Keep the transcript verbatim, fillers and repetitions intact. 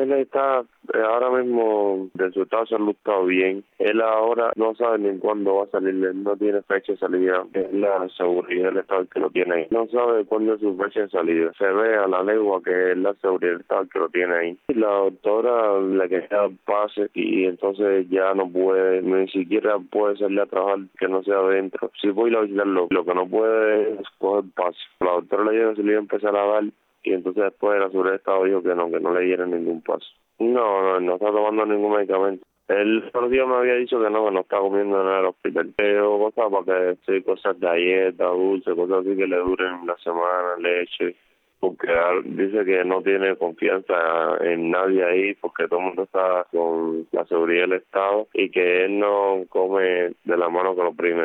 él está eh, ahora mismo de su estado de salud está bien. Él ahora no sabe ni cuándo va a salir, él no tiene fecha de salida. Es la seguridad del estado que lo tiene ahí. No sabe cuándo es su fecha de salida. Se ve a la legua que es la seguridad del estado que lo tiene ahí. Y la doctora le queda pase y entonces ya no puede, ni siquiera puede salir a trabajar que no sea adentro. Si voy a visitarlo, lo que no puede es coger pase. La doctora le dijo que se le iba a empezar a dar y entonces después la seguridad del estado dijo que no, que no le dieran ningún paso. No, no, no está tomando ningún medicamento. Él otro día me había dicho que no, que no está comiendo nada en el hospital. Pero cosas para que, sí, cosas galletas, dulces, cosas así que le duren la semana, leche. Porque dice que no tiene confianza en nadie ahí porque todo el mundo está con la seguridad del Estado y que él no come de la mano que lo oprime.